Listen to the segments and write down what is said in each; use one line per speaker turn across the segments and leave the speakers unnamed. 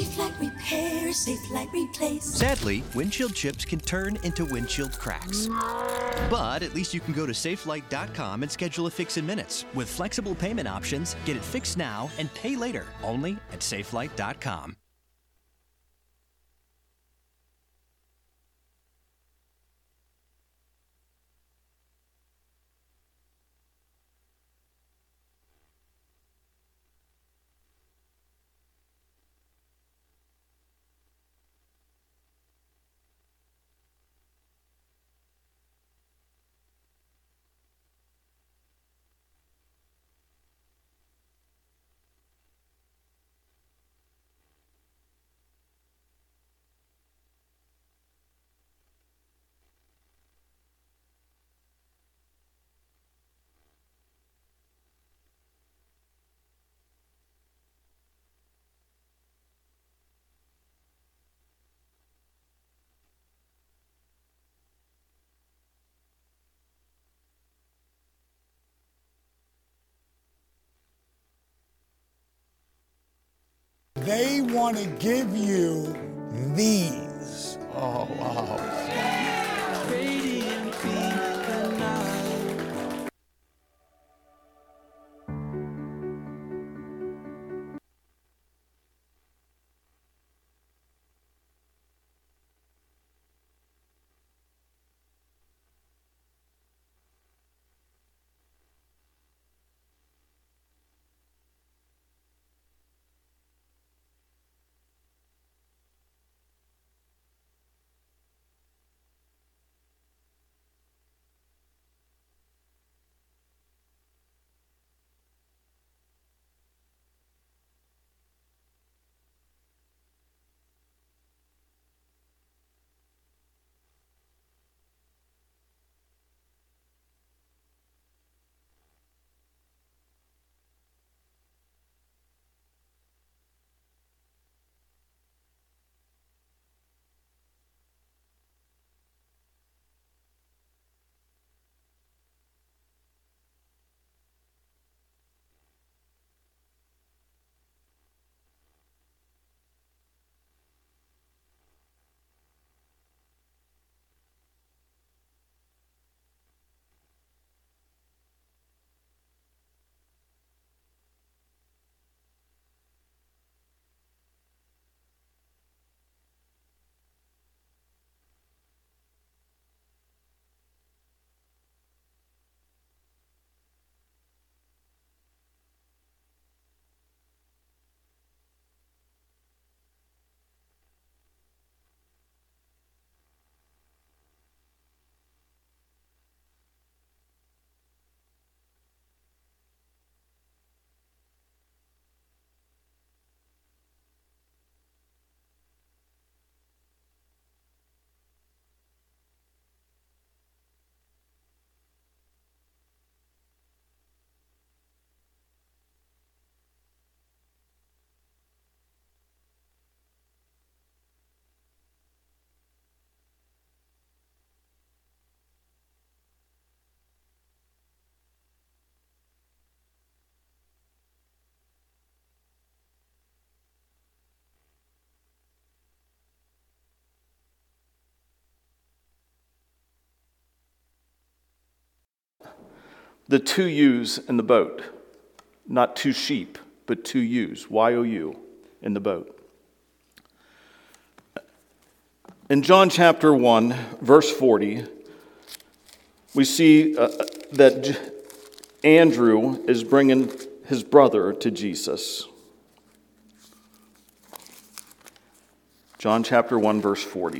Safe Light Repair, Safe Light Replace.
Sadly, windshield chips can turn into windshield cracks. But at least you can go to safelight.com and schedule a fix in minutes. With flexible payment options, get it fixed now and pay later, only at safelight.com.
They want to give you these.
Oh, wow. The two U's in the boat. Not two sheep, but two U's. Y-O-U in the boat. In John chapter 1, verse 40, we see that Andrew is bringing his brother to Jesus. John chapter 1, verse 40.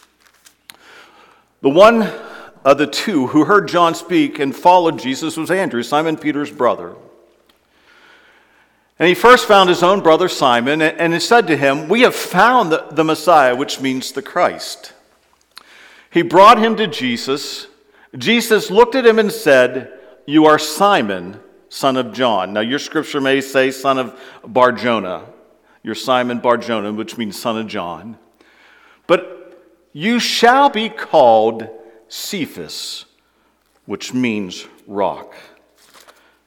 The one of the two who heard John speak and followed Jesus was Andrew, Simon Peter's brother. And he first found his own brother Simon, and he said to him, "We have found the Messiah," which means the Christ. He brought him to Jesus. Jesus looked at him and said, "You are Simon, son of John." Now your scripture may say son of Bar-Jonah. You're Simon Bar-Jonah, which means son of John. But you shall be called Cephas, which means rock.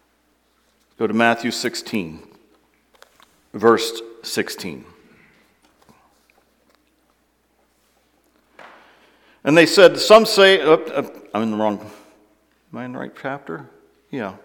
Go to Matthew 16, verse 16. And they said, some say, I'm in the wrong, am I in the right chapter? Yeah.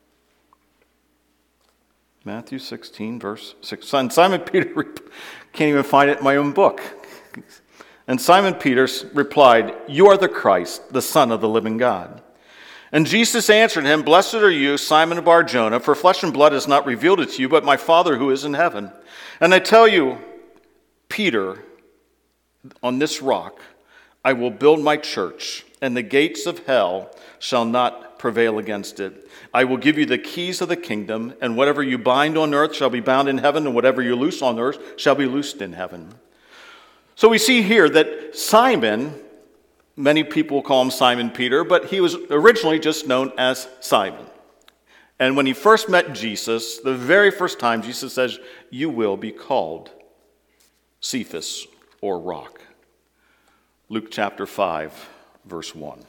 Matthew 16, verse 6. And Simon Peter, can't even find it in my own book. And Simon Peter replied, "You are the Christ, the Son of the living God." And Jesus answered him, "Blessed are you, Simon Bar-Jonah, for flesh and blood has not revealed it to you, but my Father who is in heaven. And I tell you, Peter, on this rock I will build my church, and the gates of hell shall not prevail against it. I will give you the keys of the kingdom, and whatever you bind on earth shall be bound in heaven, and whatever you loose on earth shall be loosed in heaven." So we see here that Simon, many people call him Simon Peter, but he was originally just known as Simon. And when he first met Jesus, the very first time, Jesus says, "You will be called Cephas," or rock. Luke chapter 5, verse 1.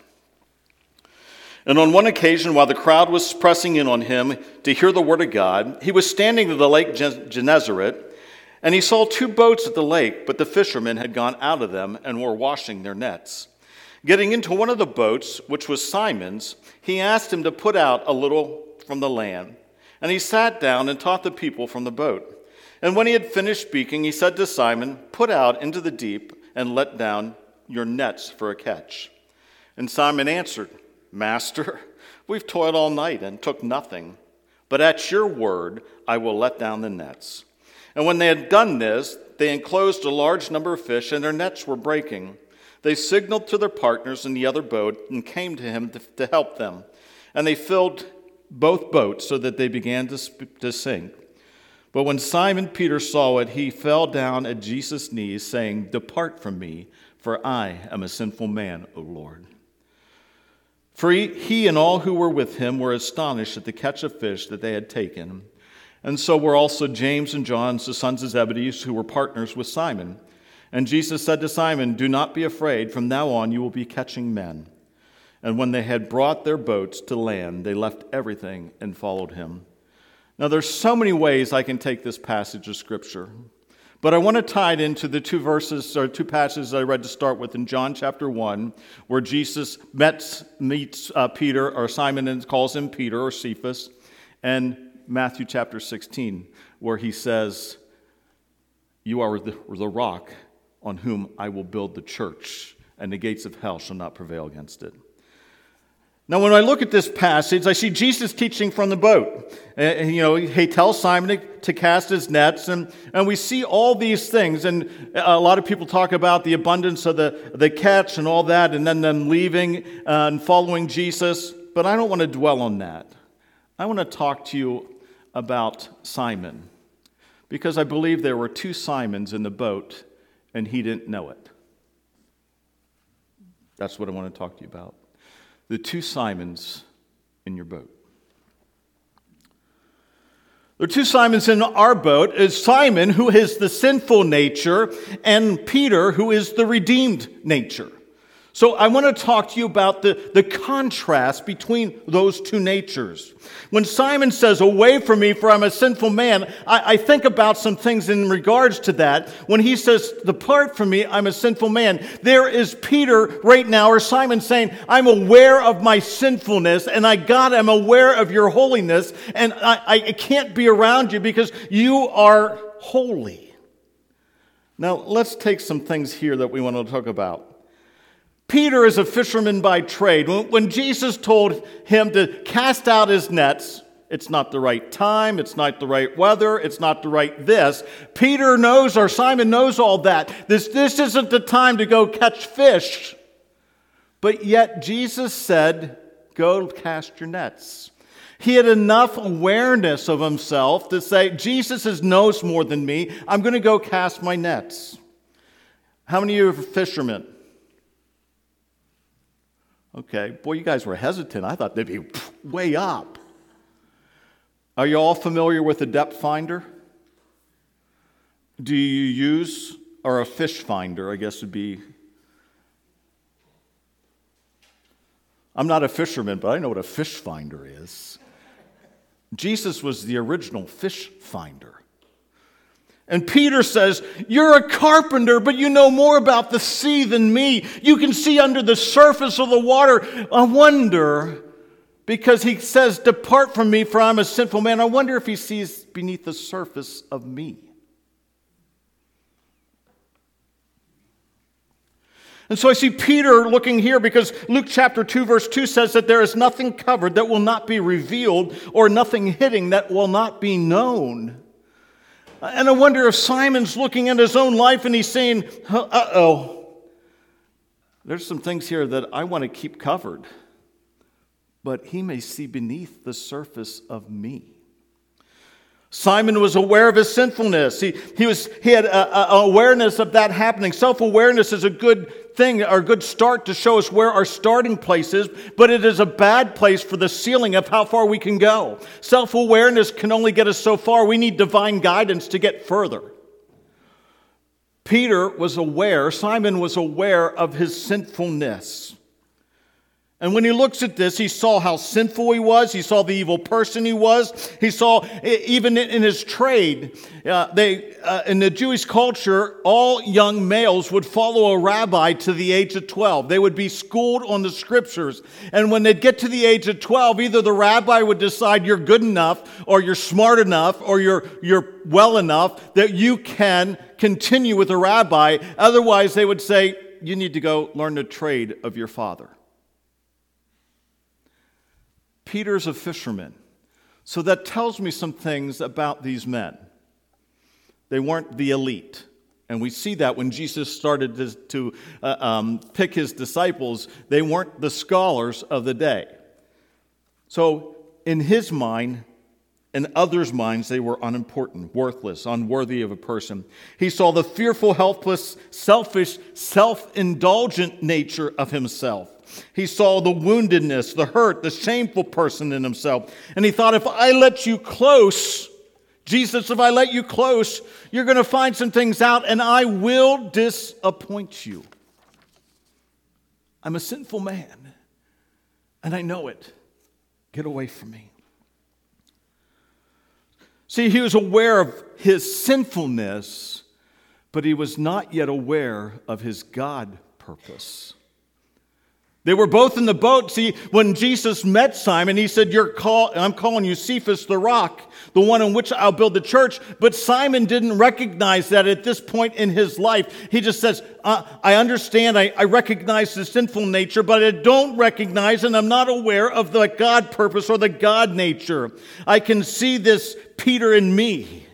And on one occasion, while the crowd was pressing in on him to hear the word of God, he was standing at the lake Gennesaret, and he saw two boats at the lake, but the fishermen had gone out of them and were washing their nets. Getting into one of the boats, which was Simon's, he asked him to put out a little from the land. And he sat down and taught the people from the boat. And when he had finished speaking, he said to Simon, "Put out into the deep and let down your nets for a catch." And Simon answered, "Master, we've toiled all night and took nothing, but at your word I will let down the nets." And when they had done this, they enclosed a large number of fish, and their nets were breaking. They signaled to their partners in the other boat and came to him to help them. And they filled both boats so that they began to sink. But when Simon Peter saw it, he fell down at Jesus' knees, saying, "Depart from me, for I am a sinful man, O Lord." For he and all who were with him were astonished at the catch of fish that they had taken. And so were also James and John, the sons of Zebedee, who were partners with Simon. And Jesus said to Simon, "Do not be afraid. From now on you will be catching men." And when they had brought their boats to land, they left everything and followed him. Now there's so many ways I can take this passage of Scripture. But I want to tie it into the two passages I read to start with in John chapter 1, where Jesus meets Peter, or Simon, and calls him Peter or Cephas, and Matthew chapter 16, where he says, "You are the rock on whom I will build the church, and the gates of hell shall not prevail against it." Now, when I look at this passage, I see Jesus teaching from the boat. He tells Simon to cast his nets, and we see all these things. And a lot of people talk about the abundance of the catch and all that, and then them leaving and following Jesus. But I don't want to dwell on that. I want to talk to you about Simon, because I believe there were two Simons in the boat, and he didn't know it. That's what I want to talk to you about. The two Simons in your boat. There are two Simons in our boat. Is Simon, who is the sinful nature, and Peter, who is the redeemed nature. So I want to talk to you about the contrast between those two natures. When Simon says, "Away from me, for I'm a sinful man," I think about some things in regards to that. When he says, "Depart from me, I'm a sinful man," there is Peter right now, or Simon, saying, "I'm aware of my sinfulness, and God, I'm aware of your holiness, and I can't be around you because you are holy." Now, let's take some things here that we want to talk about. Peter is a fisherman by trade. When Jesus told him to cast out his nets, it's not the right time, it's not the right weather, it's not the right this. Peter knows, or Simon knows all that. This isn't the time to go catch fish. But yet Jesus said, "Go cast your nets." He had enough awareness of himself to say, Jesus knows more than me. I'm going to go cast my nets. How many of you are fishermen? Okay, boy, you guys were hesitant. I thought they'd be way up. Are you all familiar with a depth finder? Do you use, or a fish finder, I guess would be. I'm not a fisherman, but I know what a fish finder is. Jesus was the original fish finder. And Peter says, you're a carpenter, but you know more about the sea than me. You can see under the surface of the water. I wonder, because he says, depart from me, for I'm a sinful man. I wonder if he sees beneath the surface of me. And so I see Peter looking here because Luke chapter 2 verse 2 says that there is nothing covered that will not be revealed or nothing hidden that will not be known. And I wonder if Simon's looking at his own life and he's saying, there's some things here that I want to keep covered, but he may see beneath the surface of me. Simon was aware of his sinfulness. He had a awareness of that happening. Self-awareness is a good thing, or a good start to show us where our starting place is, but it is a bad place for the ceiling of how far we can go. Self-awareness can only get us so far. We need divine guidance to get further. Simon was aware of his sinfulness. And when he looks at this, he saw how sinful he was. He saw the evil person he was. He saw, even in his trade, in the Jewish culture, all young males would follow a rabbi to the age of 12. They would be schooled on the scriptures. And when they'd get to the age of 12, either the rabbi would decide you're good enough, or you're smart enough, or you're well enough that you can continue with the rabbi. Otherwise, they would say, you need to go learn the trade of your father. Peter's a fisherman. So that tells me some things about these men. They weren't the elite. And we see that when Jesus started to pick his disciples, they weren't the scholars of the day. So in his mind and others' minds, they were unimportant, worthless, unworthy of a person. He saw the fearful, helpless, selfish, self-indulgent nature of himself. He saw the woundedness, the hurt, the shameful person in himself. And he thought, if I let you close, Jesus, if I let you close, you're going to find some things out and I will disappoint you. I'm a sinful man and I know it. Get away from me. See, he was aware of his sinfulness, but he was not yet aware of his God purpose. They were both in the boat. See, when Jesus met Simon, he said, I'm calling you Cephas the rock, the one on which I'll build the church. But Simon didn't recognize that at this point in his life. He just says, I understand, I recognize the sinful nature, but I don't recognize and I'm not aware of the God purpose or the God nature. I can see this Peter in me.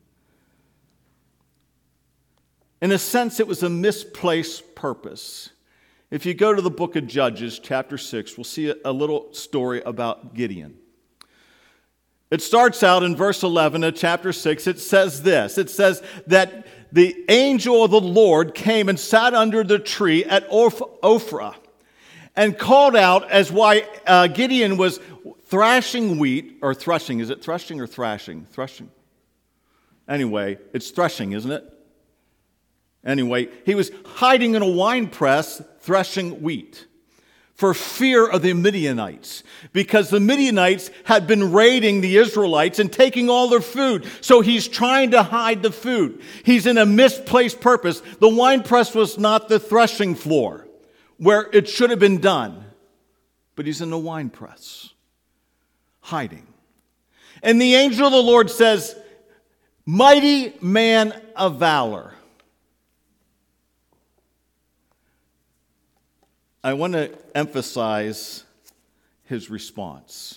In a sense, it was a misplaced purpose. If you go to the book of Judges, chapter 6, we'll see a little story about Gideon. It starts out in verse 11 of chapter 6. It says this. It says that the angel of the Lord came and sat under the tree at Ophrah and called out as why Gideon was thrashing wheat, or threshing. Is it threshing or thrashing? Threshing. Anyway, it's threshing, isn't it? Anyway, he was hiding in a wine press threshing wheat for fear of the Midianites, because the Midianites had been raiding the Israelites and taking all their food. So he's trying to hide the food. He's in a misplaced purpose. The wine press was not the threshing floor where it should have been done, but he's in the wine press, hiding. And the angel of the Lord says, mighty man of valor. I want to emphasize his response.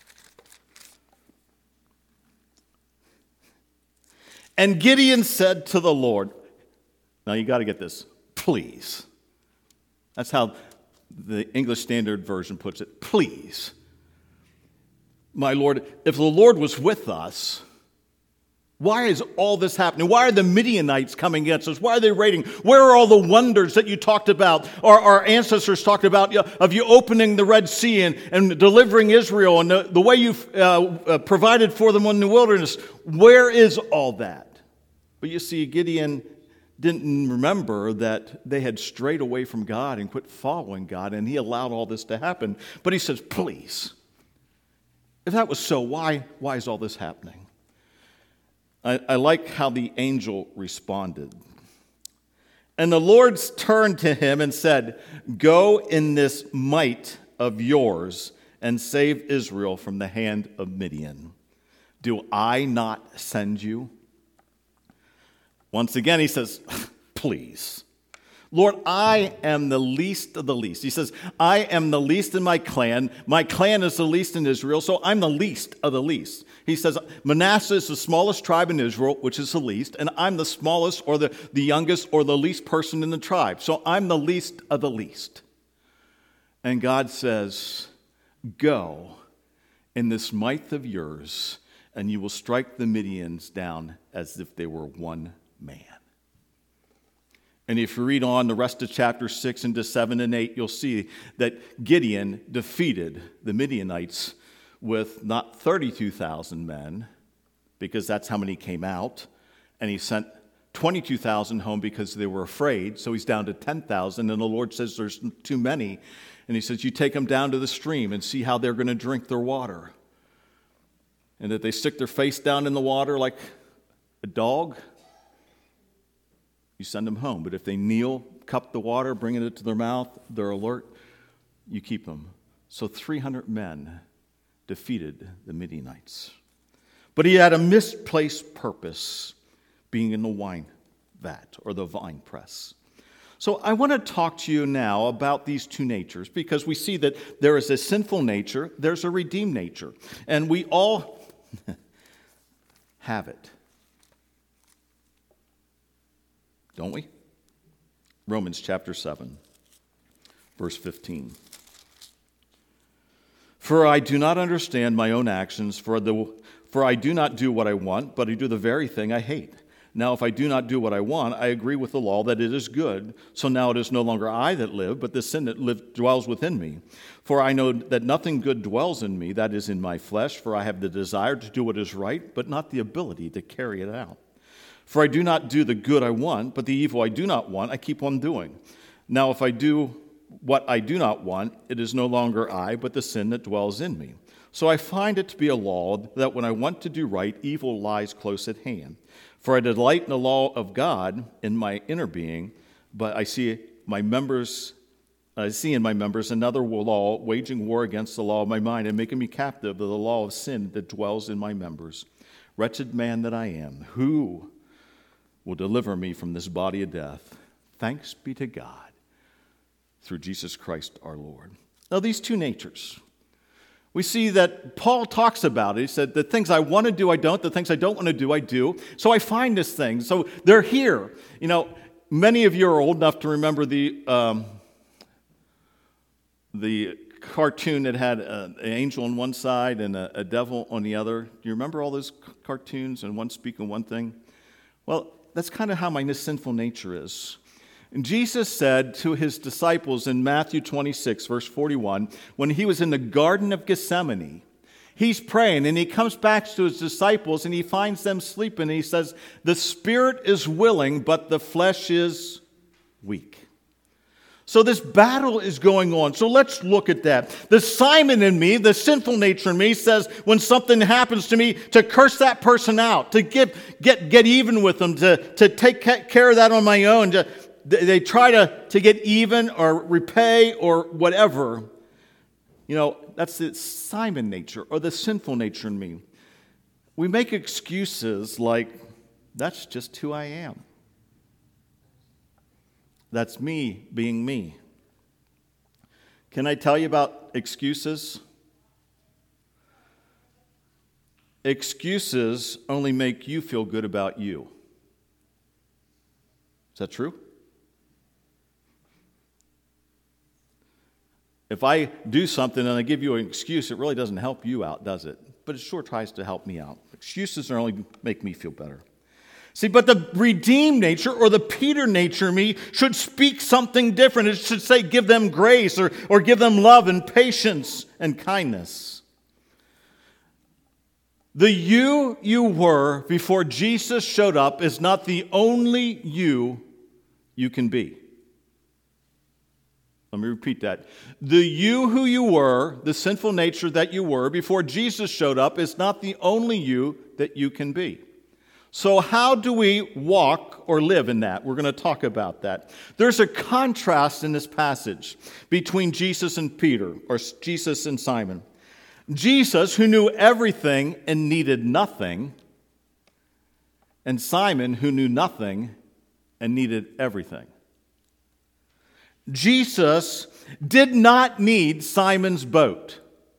And Gideon said to the Lord, now you got to get this, please. That's how the English Standard Version puts it, please. My Lord, if the Lord was with us, why is all this happening? Why are the Midianites coming against us? Why are they raiding? Where are all the wonders that you talked about, or our ancestors talked about, of you opening the Red Sea and delivering Israel, and the way you've provided for them in the wilderness? Where is all that? But you see, Gideon didn't remember that they had strayed away from God and quit following God, and he allowed all this to happen. But he says, please, if that was so, why is all this happening? I like how the angel responded. And the Lord turned to him and said, "Go in this might of yours and save Israel from the hand of Midian. Do I not send you?" Once again, he says, "Please. Lord, I am the least of the least." He says, "I am the least in my clan. My clan is the least in Israel, so I'm the least of the least." He says, "Manasseh is the smallest tribe in Israel, which is the least, and I'm the smallest or the youngest or the least person in the tribe. So I'm the least of the least." And God says, "Go in this might of yours, and you will strike the Midians down as if they were one man." And if you read on the rest of chapter 6 into 7 and 8, you'll see that Gideon defeated the Midianites with not 32,000 men, because that's how many came out, and he sent 22,000 home because they were afraid, so he's down to 10,000, and the Lord says there's too many, and he says, "You take them down to the stream and see how they're going to drink their water. And if they stick their face down in the water like a dog, you send them home. But if they kneel, cup the water, bring it to their mouth, they're alert, you keep them." So 300 men defeated the Midianites. But he had a misplaced purpose, being in the wine vat or the vine press. So I want to talk to you now about these two natures, because we see that there is a sinful nature, there's a redeemed nature, and we all have it. Don't we? Romans chapter 7, verse 15. "For I do not understand my own actions, for I do not do what I want, but I do the very thing I hate. Now if I do not do what I want, I agree with the law that it is good. So now it is no longer I that live, but the sin that dwells within me. For I know that nothing good dwells in me, that is in my flesh, for I have the desire to do what is right, but not the ability to carry it out. For I do not do the good I want, but the evil I do not want, I keep on doing. Now if I do what I do not want, it is no longer I, but the sin that dwells in me. So I find it to be a law that when I want to do right, evil lies close at hand. For I delight in the law of God in my inner being, but I see in my members another law waging war against the law of my mind and making me captive of the law of sin that dwells in my members. Wretched man that I am, who will deliver me from this body of death? Thanks be to God through Jesus Christ our Lord." Now these two natures, we see that Paul talks about it. He said, the things I want to do, I don't. The things I don't want to do, I do. So I find this thing. So they're here. You know, many of you are old enough to remember the cartoon that had an angel on one side and a devil on the other. Do you remember all those cartoons and one speaking one thing? Well, that's kind of how my sinful nature is. And Jesus said to his disciples in Matthew 26, verse 41, when he was in the Garden of Gethsemane, he's praying and he comes back to his disciples and he finds them sleeping. And he says, "The spirit is willing, but the flesh is weak." So this battle is going on. So let's look at that. The Simon in me, the sinful nature in me, says when something happens to me, to curse that person out, to get even with them, to take care of that on my own. They try to get even or repay or whatever. You know, that's the Simon nature or the sinful nature in me. We make excuses like, that's just who I am. That's me being me. Can I tell you about excuses? Excuses only make you feel good about you. Is that true? If I do something and I give you an excuse, it really doesn't help you out, does it? But it sure tries to help me out. Excuses only make me feel better. See, but the redeemed nature or the Peter nature in me should speak something different. It should say give them grace or give them love and patience and kindness. The you were before Jesus showed up is not the only you can be. Let me repeat that. The you who you were, the sinful nature that you were before Jesus showed up is not the only you that you can be. So how do we walk or live in that? We're going to talk about that. There's a contrast in this passage between Jesus and Peter, or Jesus and Simon. Jesus, who knew everything and needed nothing, and Simon, who knew nothing and needed everything. Jesus did not need Simon's boat.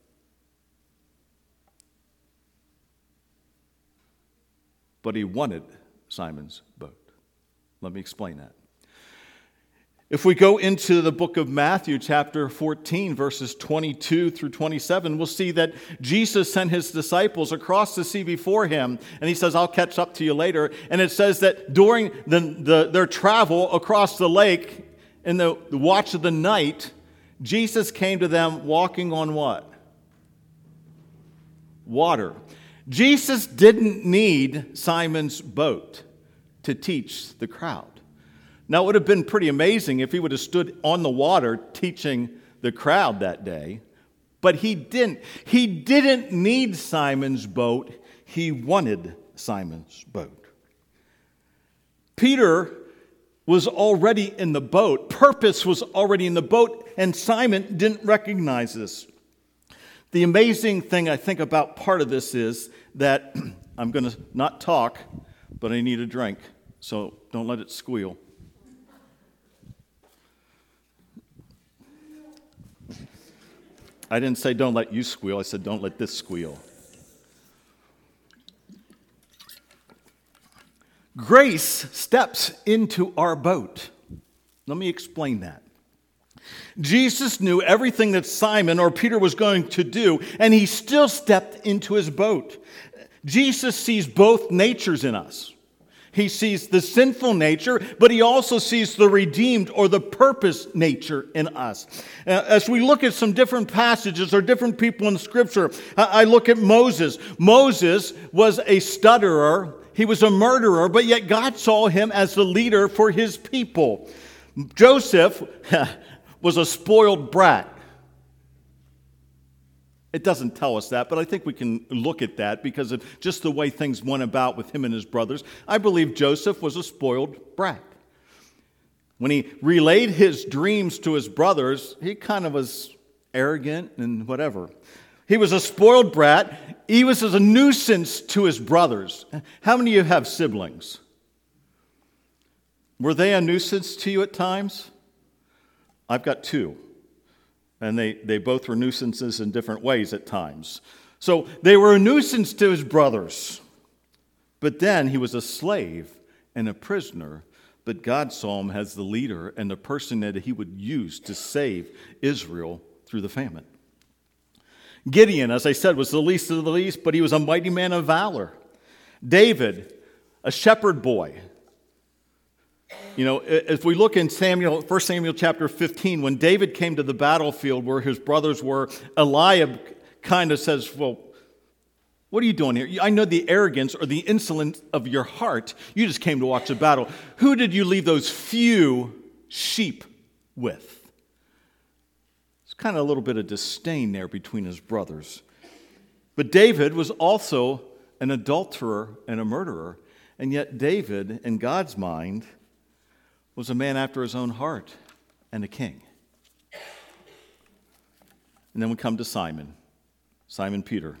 But he wanted Simon's boat. Let me explain that. If we go into the book of Matthew, chapter 14, verses 22 through 27, we'll see that Jesus sent his disciples across the sea before him, and he says, I'll catch up to you later. And it says that during their travel across the lake, in the watch of the night, Jesus came to them walking on what? Water. Jesus didn't need Simon's boat to teach the crowd. Now, it would have been pretty amazing if he would have stood on the water teaching the crowd that day, but he didn't. He didn't need Simon's boat. He wanted Simon's boat. Peter was already in the boat. Purpose was already in the boat, and Simon didn't recognize this. The amazing thing I think about part of this is that I'm going to not talk, but I need a drink, so don't let it squeal. I didn't say don't let you squeal, I said don't let this squeal. Grace steps into our boat. Let me explain that. Jesus knew everything that Simon or Peter was going to do, and he still stepped into his boat. Jesus sees both natures in us. He sees the sinful nature, but he also sees the redeemed or the purpose nature in us. As we look at some different passages or different people in Scripture, I look at Moses. Moses was a stutterer. He was a murderer, but yet God saw him as the leader for his people. Joseph was a spoiled brat. It doesn't tell us that, but I think we can look at that because of just the way things went about with him and his brothers. I believe Joseph was a spoiled brat. When he relayed his dreams to his brothers, he kind of was arrogant and whatever. He was a spoiled brat. He was a nuisance to his brothers. How many of you have siblings? Were they a nuisance to you at times? I've got two. And they both were nuisances in different ways at times. So they were a nuisance to his brothers. But then he was a slave and a prisoner. But God saw him as the leader and the person that he would use to save Israel through the famine. Gideon, as I said, was the least of the least, but he was a mighty man of valor. David, a shepherd boy. You know, if we look in 1 Samuel chapter 15, when David came to the battlefield where his brothers were, Eliab kind of says, well, what are you doing here? I know the arrogance or the insolence of your heart. You just came to watch the battle. Who did you leave those few sheep with? It's kind of a little bit of disdain there between his brothers. But David was also an adulterer and a murderer. And yet David, in God's mind, was a man after his own heart and a king. And then we come to Simon Peter.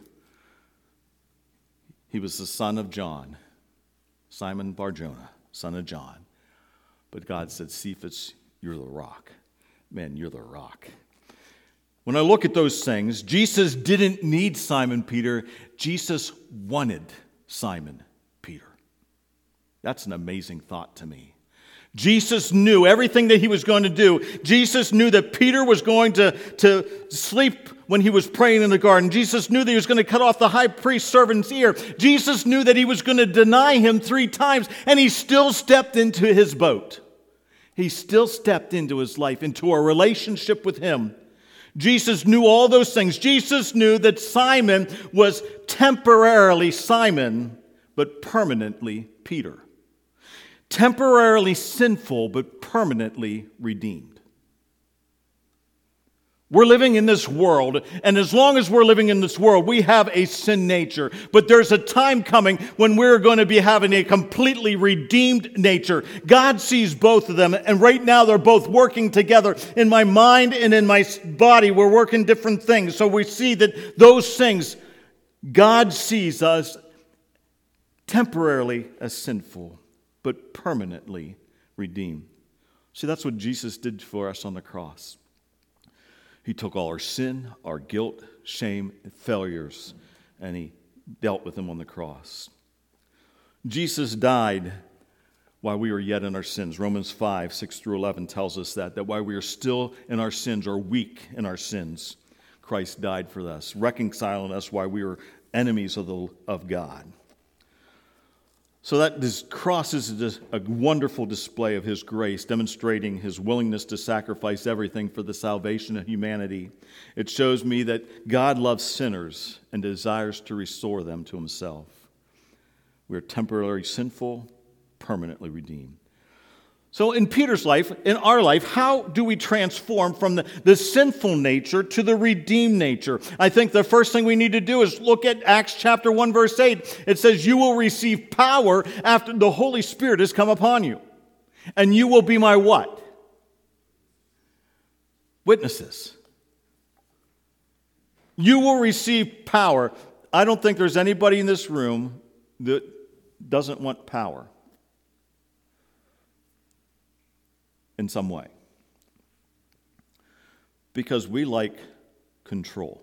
He was the son of John, Simon Bar-Jonah, son of John. But God said, Cephas, you're the rock. Man, you're the rock. When I look at those things, Jesus didn't need Simon Peter. Jesus wanted Simon Peter. That's an amazing thought to me. Jesus knew everything that he was going to do. Jesus knew that Peter was going to sleep when he was praying in the garden. Jesus knew that he was going to cut off the high priest's servant's ear. Jesus knew that he was going to deny him 3 times, and he still stepped into his boat. He still stepped into his life, into a relationship with him. Jesus knew all those things. Jesus knew that Simon was temporarily Simon, but permanently Peter. Temporarily sinful, but permanently redeemed. We're living in this world, and as long as we're living in this world, we have a sin nature. But there's a time coming when we're going to be having a completely redeemed nature. God sees both of them, and right now they're both working together. In my mind and in my body, we're working different things. So we see that those things, God sees us temporarily as sinful, but permanently redeemed. See, that's what Jesus did for us on the cross. He took all our sin, our guilt, shame, and failures, and he dealt with them on the cross. Jesus died while we were yet in our sins. Romans 5, 6 through 11 tells us that while we are still in our sins or weak in our sins, Christ died for us, reconciling us while we were enemies of God. So that this cross is a wonderful display of his grace, demonstrating his willingness to sacrifice everything for the salvation of humanity. It shows me that God loves sinners and desires to restore them to himself. We are temporarily sinful, permanently redeemed. So in Peter's life, in our life, how do we transform from the sinful nature to the redeemed nature? I think the first thing we need to do is look at Acts chapter 1, verse 8. It says, you will receive power after the Holy Spirit has come upon you. And you will be my what? Witnesses. You will receive power. I don't think there's anybody in this room that doesn't want power in some way, because we like control.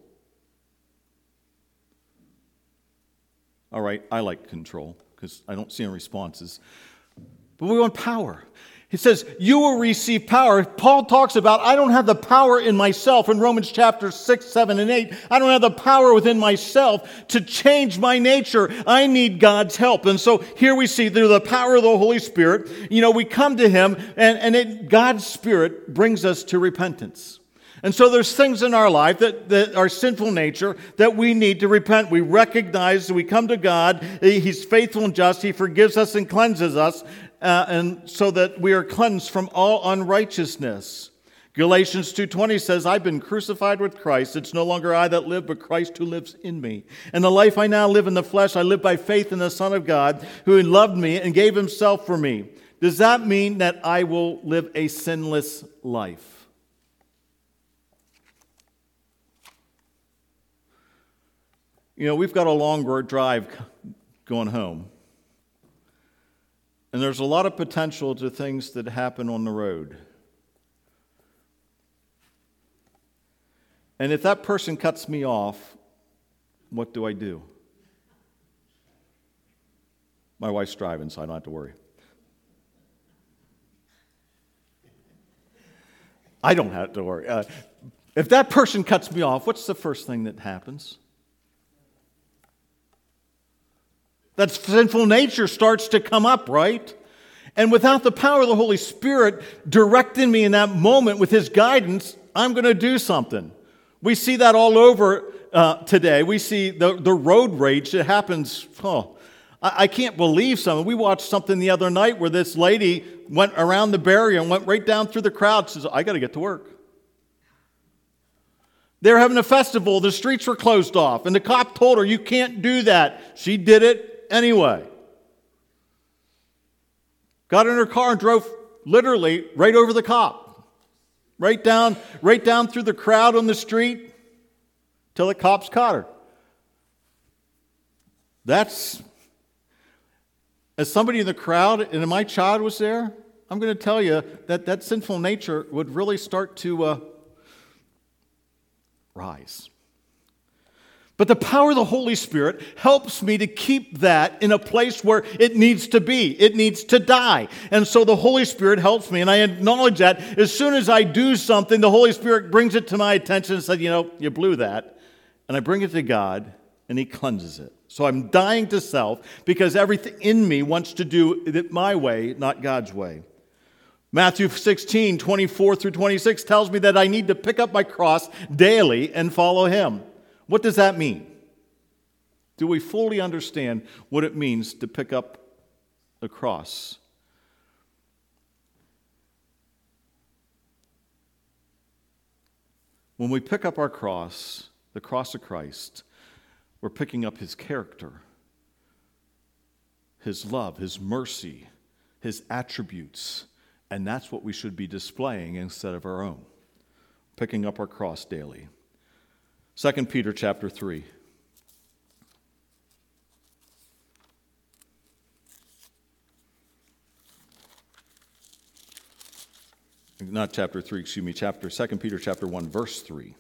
All right, I like control because I don't see any responses, but we want power. He says, you will receive power. Paul talks about, I don't have the power in myself in Romans chapter 6, 7, and 8. I don't have the power within myself to change my nature. I need God's help. And so here we see through the power of the Holy Spirit, we come to him and God's Spirit brings us to repentance. And so there's things in our life that are sinful nature that we need to repent. We recognize that we come to God. He's faithful and just. He forgives us and cleanses us. And so that we are cleansed from all unrighteousness. Galatians 2:20 says, I've been crucified with Christ. It's no longer I that live, but Christ who lives in me. And the life I now live in the flesh, I live by faith in the Son of God, who loved me and gave himself for me. Does that mean that I will live a sinless life? We've got a long drive going home. And there's a lot of potential to things that happen on the road. And if that person cuts me off, what do I do? My wife's driving, so I don't have to worry. I don't have to worry. If that person cuts me off, what's the first thing that happens? That sinful nature starts to come up, right? And without the power of the Holy Spirit directing me in that moment with his guidance, I'm going to do something. We see that all over today. We see the road rage that happens. I can't believe something. We watched something the other night where this lady went around the barrier and went right down through the crowd. Says, I got to get to work. They were having a festival. The streets were closed off. And the cop told her, you can't do that. She did it anyway. Got in her car and drove literally right over the cop. Right down through the crowd on the street till the cops caught her. That's, as somebody in the crowd, and my child was there, I'm going to tell you that sinful nature would really start to rise. But the power of the Holy Spirit helps me to keep that in a place where it needs to be. It needs to die. And so the Holy Spirit helps me, and I acknowledge that. As soon as I do something, the Holy Spirit brings it to my attention and says, you blew that. And I bring it to God, and he cleanses it. So I'm dying to self because everything in me wants to do it my way, not God's way. Matthew 16, 24 through 26 tells me that I need to pick up my cross daily and follow him. What does that mean? Do we fully understand what it means to pick up a cross? When we pick up our cross, the cross of Christ, we're picking up his character, his love, his mercy, his attributes, and that's what we should be displaying instead of our own. Picking up our cross daily. 2 Peter chapter 3. Not chapter 3, excuse me, 2 Peter chapter 1, verse 3.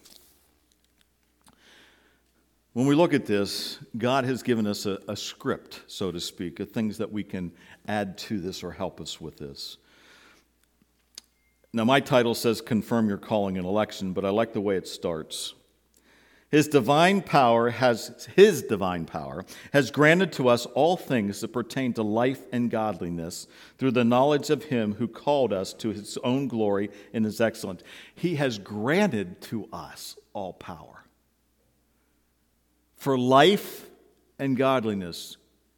When we look at this, God has given us a script, so to speak, of things that we can add to this or help us with this. Now, my title says Confirm Your Calling and Election, but I like the way it starts. His divine power has granted to us all things that pertain to life and godliness through the knowledge of him who called us to his own glory and his excellence. He has granted to us all power for life and godliness,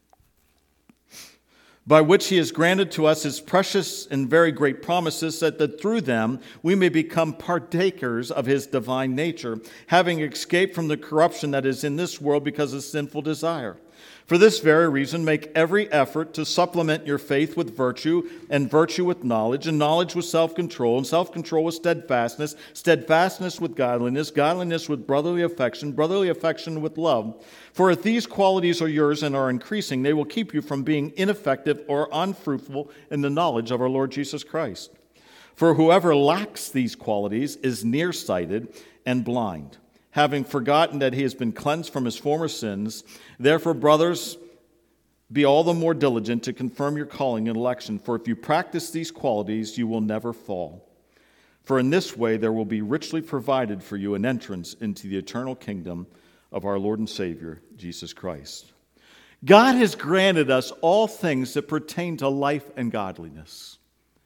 by which he has granted to us his precious and very great promises, that through them we may become partakers of his divine nature, having escaped from the corruption that is in this world because of sinful desire. For this very reason, make every effort to supplement your faith with virtue, and virtue with knowledge, and knowledge with self-control, and self-control with steadfastness, steadfastness with godliness, godliness with brotherly affection with love. For if these qualities are yours and are increasing, they will keep you from being ineffective or unfruitful in the knowledge of our Lord Jesus Christ. For whoever lacks these qualities is nearsighted and blind, having forgotten that he has been cleansed from his former sins. Therefore, brothers, be all the more diligent to confirm your calling and election, for if you practice these qualities, you will never fall. For in this way there will be richly provided for you an entrance into the eternal kingdom of our Lord and Savior, Jesus Christ. God has granted us all things that pertain to life and godliness.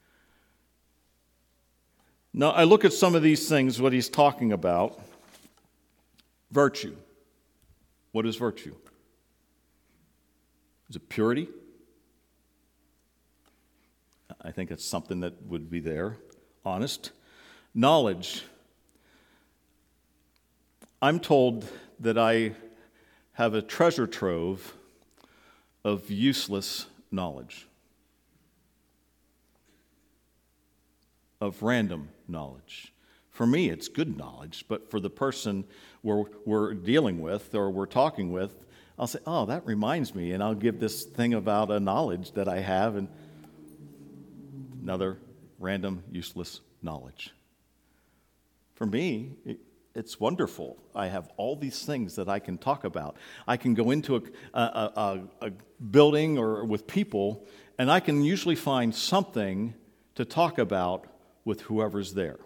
Now, I look at some of these things, what he's talking about. Virtue. What is virtue? Is it purity? I think it's something that would be there. Honest. Knowledge. I'm told that I have a treasure trove of useless knowledge, of random knowledge. For me, it's good knowledge, but for the person we're dealing with or we're talking with, I'll say, oh, that reminds me, and I'll give this thing about a knowledge that I have, and another random, useless knowledge. For me, it's wonderful. I have all these things that I can talk about. I can go into a building or with people, and I can usually find something to talk about with whoever's there.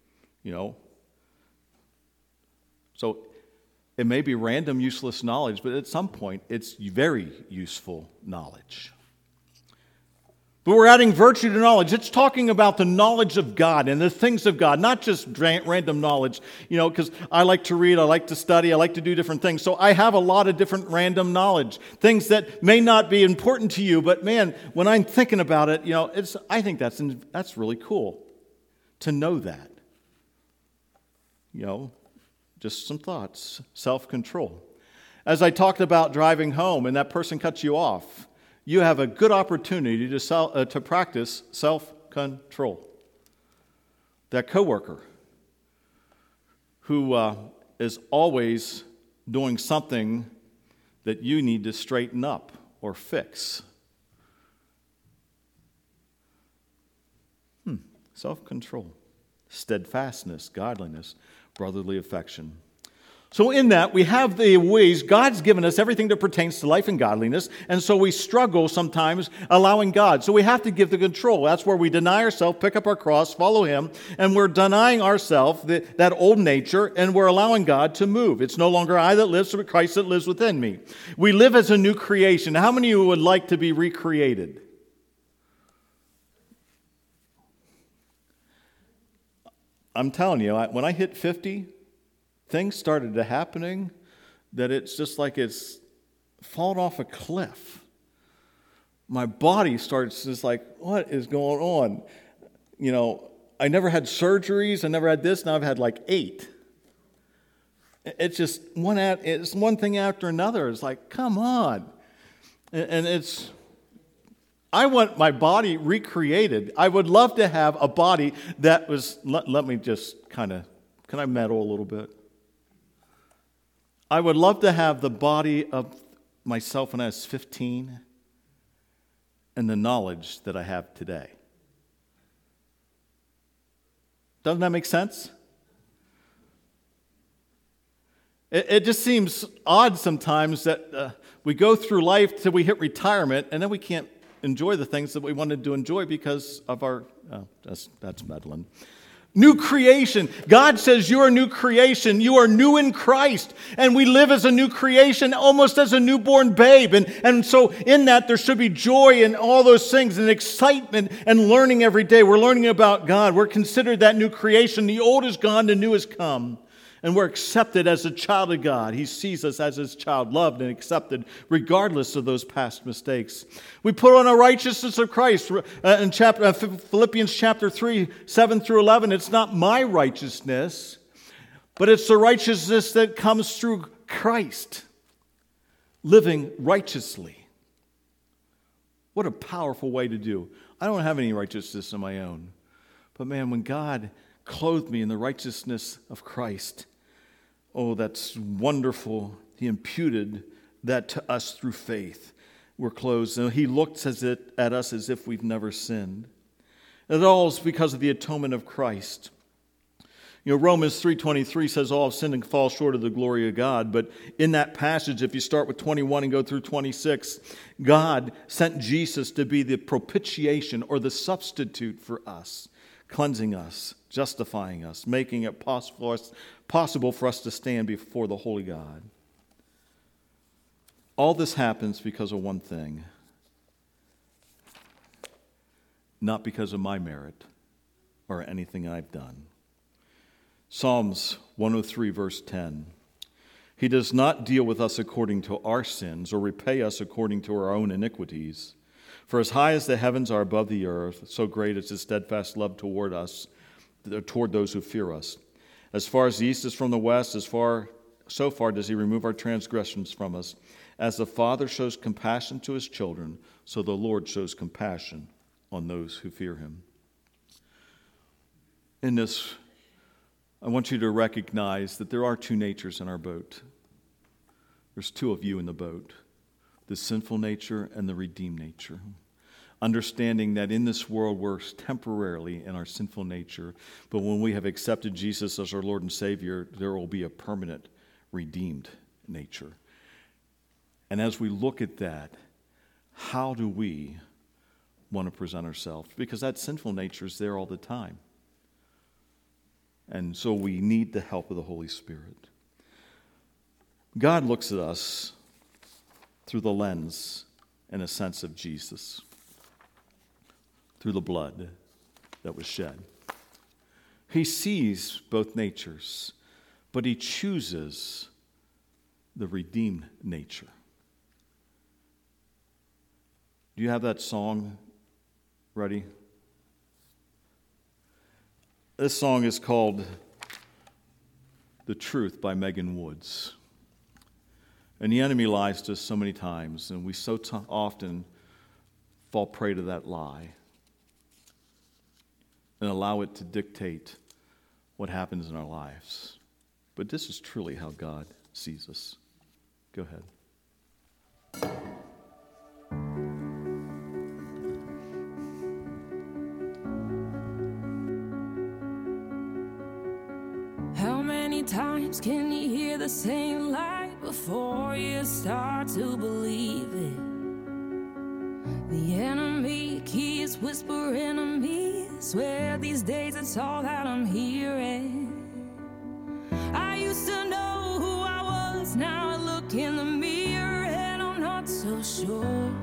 So it may be random, useless knowledge, but at some point, it's very useful knowledge. But we're adding virtue to knowledge. It's talking about the knowledge of God and the things of God, not just random knowledge, because I like to read, I like to study, I like to do different things. So I have a lot of different random knowledge, things that may not be important to you, but man, when I'm thinking about it, I think that's really cool to know that. Just some thoughts, self-control. As I talked about driving home and that person cuts you off, you have a good opportunity to practice self-control. That coworker who is always doing something that you need to straighten up or fix. Self-control, steadfastness, godliness, brotherly affection. So in that, we have the ways God's given us everything that pertains to life and godliness, and so we struggle sometimes allowing God. So we have to give the control. That's where we deny ourselves, pick up our cross, follow Him, and we're denying ourselves that old nature, and we're allowing God to move. It's no longer I that lives, but Christ that lives within me. We live as a new creation. How many of you would like to be recreated? I'm telling you, when I hit 50, things started to happening that it's just like it's fallen off a cliff. My body starts just like, what is going on? I never had surgeries. I never had this. Now I've had like 8. It's just it's one thing after another. It's like, come on. And I want my body recreated. I would love to have a body that was, let me just can I meddle a little bit? I would love to have the body of myself when I was 15 and the knowledge that I have today. Doesn't that make sense? It just seems odd sometimes that we go through life till we hit retirement, and then we can't enjoy the things that we wanted to enjoy because of our... that's meddling. New creation. God says you are a new creation. You are new in Christ. And we live as a new creation, almost as a newborn babe. And so in that, there should be joy and all those things and excitement and learning every day. We're learning about God. We're considered that new creation. The old is gone, the new has come. And we're accepted as a child of God. He sees us as his child, loved and accepted, regardless of those past mistakes. We put on a righteousness of Christ. In Philippians chapter 3, 7 through 11, it's not my righteousness, but it's the righteousness that comes through Christ, living righteously. What a powerful way to do. I don't have any righteousness of my own. But man, when God clothed me in the righteousness of Christ, oh, that's wonderful. He imputed that to us through faith. We're clothed. And he looks at us as if we've never sinned. And it all is because of the atonement of Christ. You know, Romans 3:23 says all have sinned and fall short of the glory of God. But in that passage, if you start with 21 and go through 26, God sent Jesus to be the propitiation or the substitute for us, cleansing us, justifying us, making it possible for us to stand before the holy God. All this happens because of one thing. Not because of my merit or anything I've done. Psalms 103 verse 10. He does not deal with us according to our sins or repay us according to our own iniquities. For as high as the heavens are above the earth, so great is his steadfast love toward us, toward those who fear us. As far as the east is from the west, so far does he remove our transgressions from us. As the Father shows compassion to his children, so the Lord shows compassion on those who fear him. In this, I want you to recognize that there are two natures in our boat. There's two of you in the boat, the sinful nature and the redeemed nature. Understanding that in this world we're temporarily in our sinful nature, but when we have accepted Jesus as our Lord and Savior, there will be a permanent redeemed nature. And as we look at that, how do we want to present ourselves? Because that sinful nature is there all the time. And so we need the help of the Holy Spirit. God looks at us through the lens and a sense of Jesus, through the blood that was shed. He sees both natures, but he chooses the redeemed nature. Do you have that song ready? This song is called The Truth by Megan Woods. And the enemy lies to us so many times, and we so often fall prey to that lie and allow it to dictate what happens in our lives. But this is truly how God sees us. Go ahead.
How many times can you hear the same lie before you start to believe it? The enemy keeps whispering to me, swear these days it's all that I'm hearing. I used to know who I was, now I look in the mirror and I'm not so sure.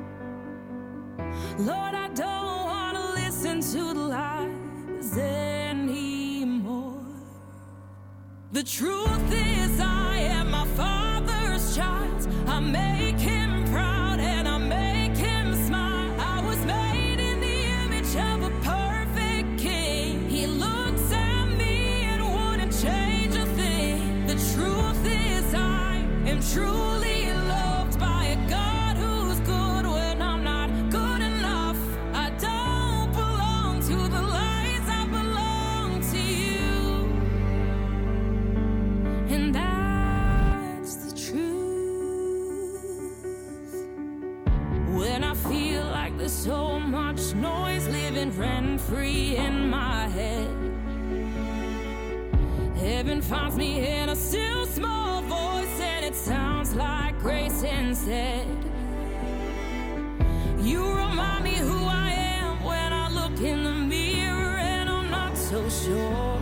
Lord, I don't want to listen to the lies anymore. The truth is I am my Father's child. I make him proud and I make him smile. I was made in the image of a perfect king. He looks at me and wouldn't change a thing. The truth there's so much noise living rent-free in my head. Heaven finds me in a still small voice, and it sounds like grace instead. You remind me who I am when I look in the mirror and I'm not so sure.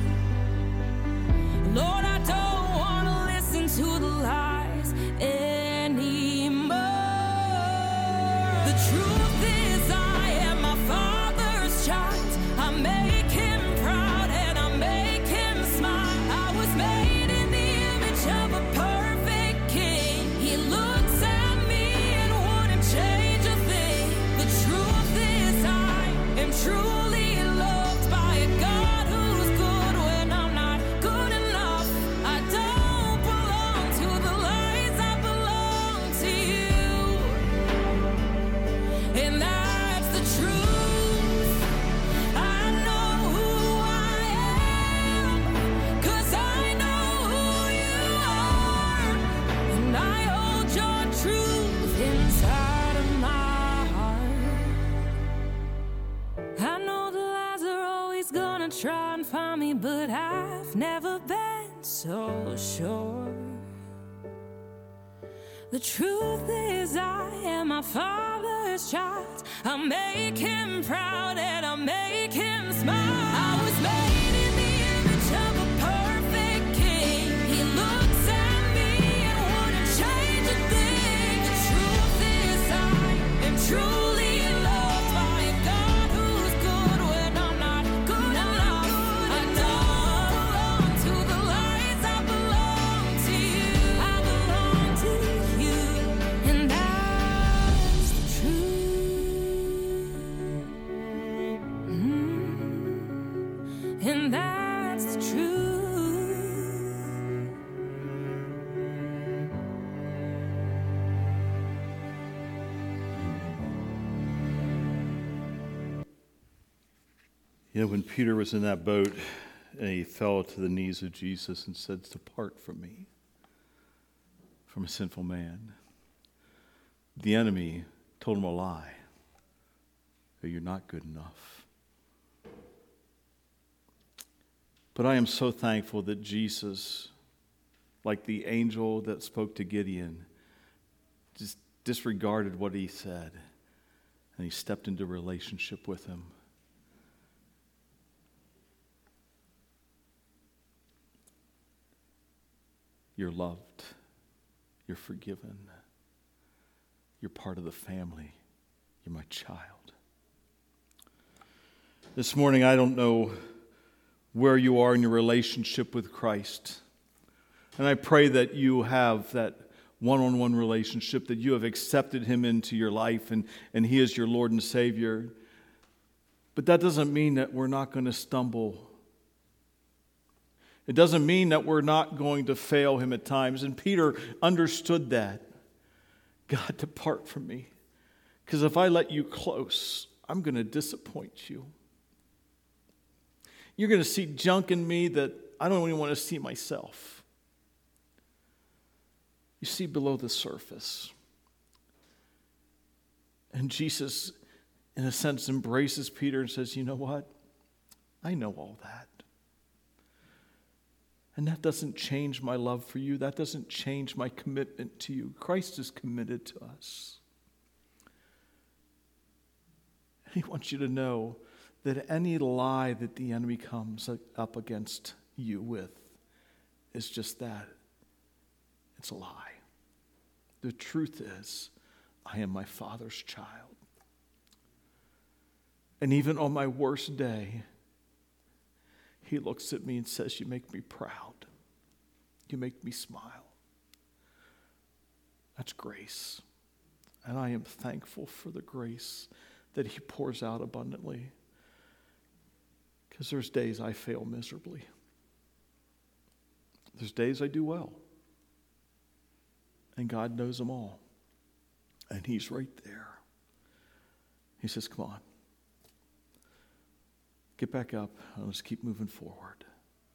Lord, I don't want to listen to the lies anymore. The truth is I am my Father's child. I make him proud and I make him smile. I was made in the image of a perfect king. He looks at me and wouldn't change a thing. The truth is I am truly loved by a God who's good when I'm not good enough. I don't belong to the lies, I belong to you. And that's the truth. I know who I am, 'cause I know who you are. And I hold your truth inside of my heart. I know the lies are always gonna try and find me, but I've never been so sure. The truth is I am my Father's child. I make him proud and I make him smile. I was made in the image of a perfect king. He looks at me and wouldn't change a thing. The truth is I am truly loved by a God who's good when I'm not good enough. I don't belong to the lies, I belong to you. I belong to you, and that's the truth. And that's the truth.
You know, when Peter was in that boat and he fell to the knees of Jesus and said, "Depart from me, from a sinful man," the enemy told him a lie. That you're not good enough. But I am so thankful that Jesus, like the angel that spoke to Gideon, just disregarded what he said, and he stepped into relationship with him. You're loved. You're forgiven. You're part of the family. You're my child. This morning, I don't know where you are in your relationship with Christ. And I pray that you have that one-on-one relationship, that you have accepted him into your life and he is your Lord and Savior. But that doesn't mean that we're not going to stumble. It doesn't mean that we're not going to fail him at times. And Peter understood that. God, depart from me. Because if I let you close, I'm going to disappoint you. You're going to see junk in me that I don't even want to see myself. You see below the surface. And Jesus, in a sense, embraces Peter and says, you know what? I know all that. And that doesn't change my love for you. That doesn't change my commitment to you. Christ is committed to us. And he wants you to know that any lie that the enemy comes up against you with is just that. It's a lie. The truth is, I am my Father's child. And even on my worst day, he looks at me and says, you make me proud. You make me smile. That's grace. And I am thankful for the grace that he pours out abundantly. Because there's days I fail miserably. There's days I do well. And God knows them all. And he's right there. He says, come on. Get back up and let's keep moving forward.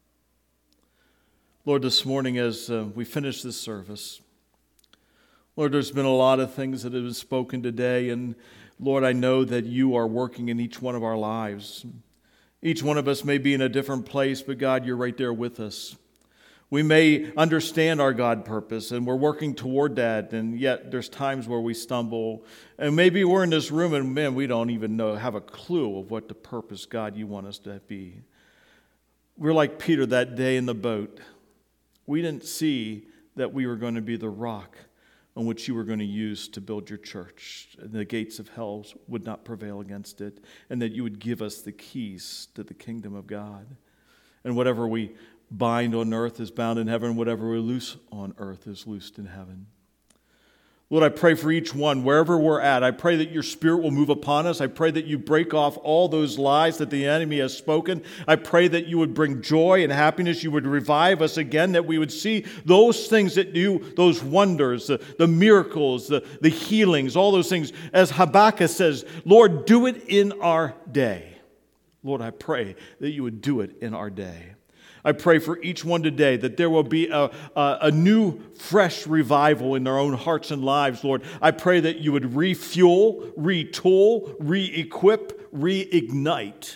Lord, this morning as we finish this service, Lord, there's been a lot of things that have been spoken today. And Lord, I know that you are working in each one of our lives. Each one of us may be in a different place, but God, you're right there with us. We may understand our God purpose, and we're working toward that, and yet there's times where we stumble. And maybe we're in this room, and man, we don't even have a clue of what the purpose, God, you want us to be. We're like Peter that day in the boat. We didn't see that we were going to be the rock on which you were going to use to build your church. And the gates of hell would not prevail against it, and that you would give us the keys to the kingdom of God. And whatever we bind on earth is bound in heaven. Whatever we loose on earth is loosed in heaven. Lord, I pray for each one, wherever we're at. I pray that your Spirit will move upon us. I pray that you break off all those lies that the enemy has spoken. I pray that you would bring joy and happiness. You would revive us again, that we would see those things that you, those wonders, the miracles, the healings, all those things. As Habakkuk says, Lord, do it in our day. Lord, I pray that you would do it in our day. I pray for each one today that there will be a new, fresh revival in their own hearts and lives, Lord. I pray that you would refuel, retool, re-equip, reignite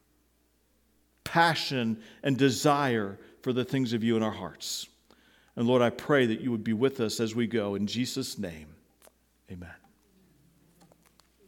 passion and desire for the things of you in our hearts. And Lord, I pray that you would be with us as we go. In Jesus' name, amen.